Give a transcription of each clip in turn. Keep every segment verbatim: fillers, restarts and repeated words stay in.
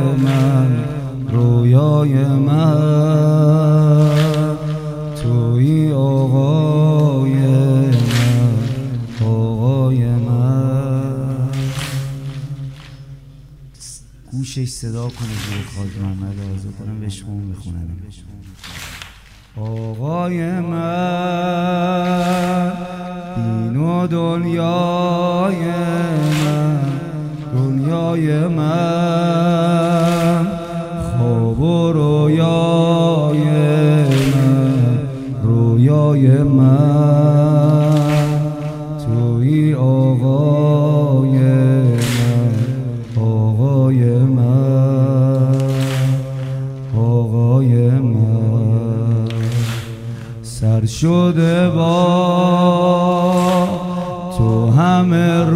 من رویای من توی آقای من آقای من گوشش صدا کنه زیر خاک محمد آزاد دارم بشمون میخونم آقای من این و دنیای من دنیای من خواب و رویای من رویای من توی آقای من آقای من آقای من سر شده با تو همه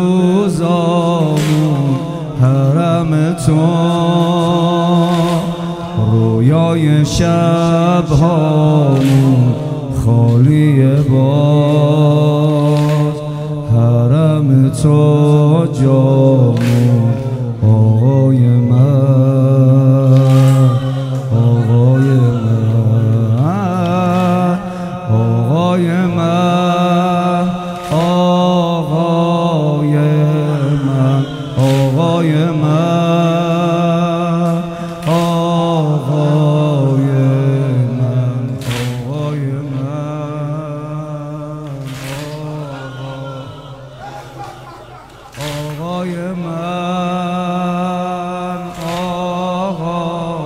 روزامون حرم تو رویای شبهامون خالی باز حرم تو جامون آقای من آقای من آقای من آقای من آقای من آقای من آقای من آقای من آقا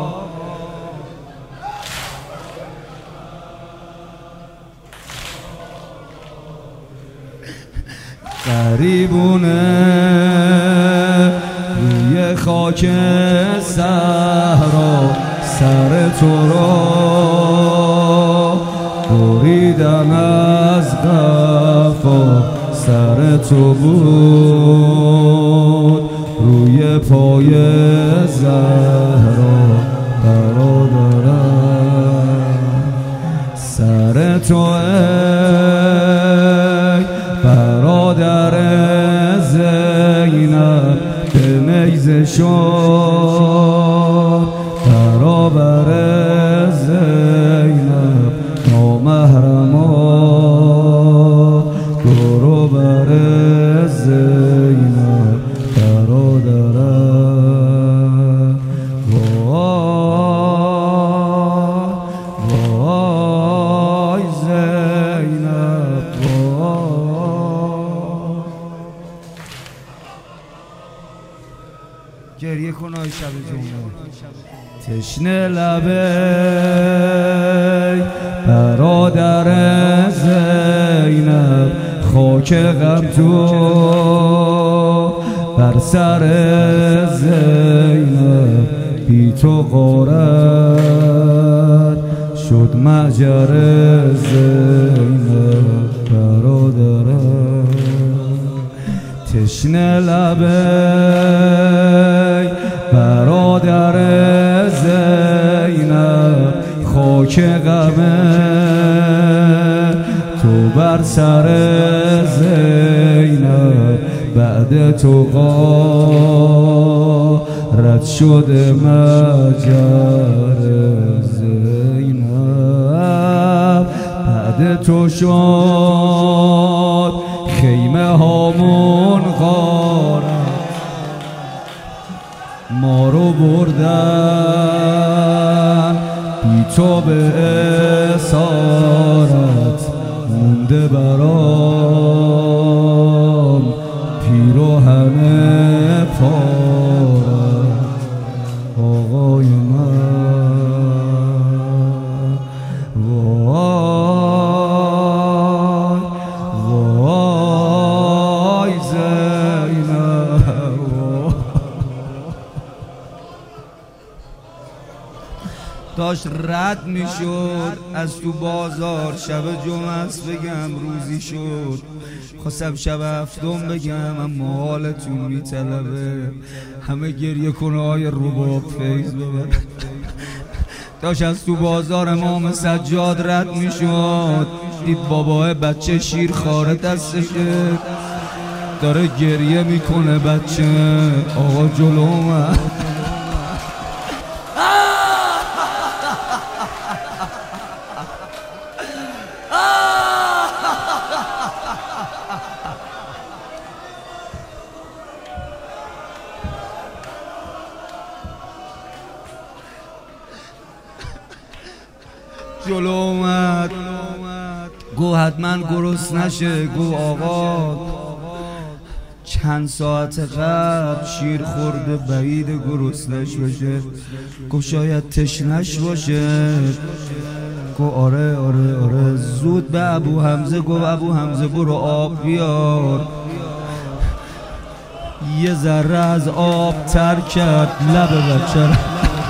غریبونه روی خاک صحرا سر تو را بریدن از قفا سر تو بود روی پای زهرا برادرم سر تو ای برادر زینب به نیزه شد برابر زینب نامحرما برو بر زینب برادرم وای وای زینب وای گریه کن آی شب جمعه تشنه لبه برادر زینب خاک غم تو بر سر زینب بی تو غارت شد مهجر زینب برادرم تشنه لبه برادر زینب خاک غمه تو بر سر زینب بعد تو غارت شده مهجر زینب بعد تو شد خیمه هامون غارت ما رو بردن بی تو به اسارت مونده برام پیراهن پارت آقای من وای وای زینب داشت رد می شد از تو بازار شب جمعه است بگم روزی شد خواستم شب هفتم بگم اما حالتون می طلبه همه گریه کنه های رباب فیض ببر داشت از تو بازار امام سجاد رد می شد دید بابای بچه شیر خاره دستشه داره گریه میکنه بچه آقا جلو من جلو اومد گو حتما گرسنه نشه. گو آقا چند ساعت قبل شیر خورده بعید گرسنش بشه. گفت شاید تشنش باشه. گو آره آره آره. زود به ابو حمزه گفت ابو حمزه برو آب بیار. یه ذره از آب تر کرد لب بچه را.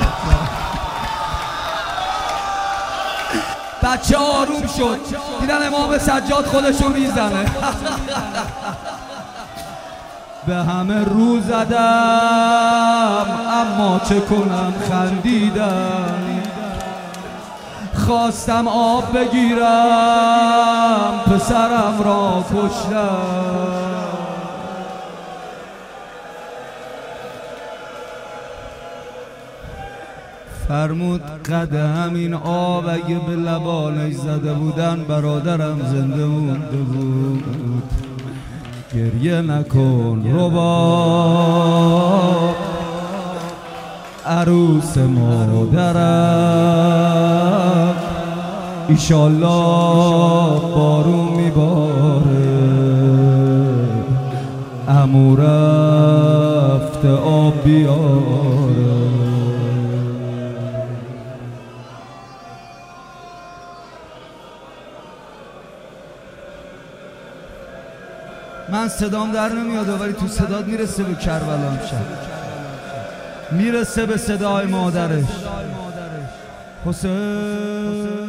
بچه آروم شد، دیدن امام سجاد خودشو میزنه. به همه رو زدم اما چه کنم خندیدم. خواستم آب بگیرم پسرم را کشتم. فرمود قدم این آب اگه به لبانش زده بودن برادرم زنده مونده بود. گریه نکن رباب عروس مادرم، ایشالله بارون میباره. عمو رفته آب بیاره. من صدام در نمیاد ولی تو صدات میرسه به کربلا امشب، میرسه به صدای مادرش. حسین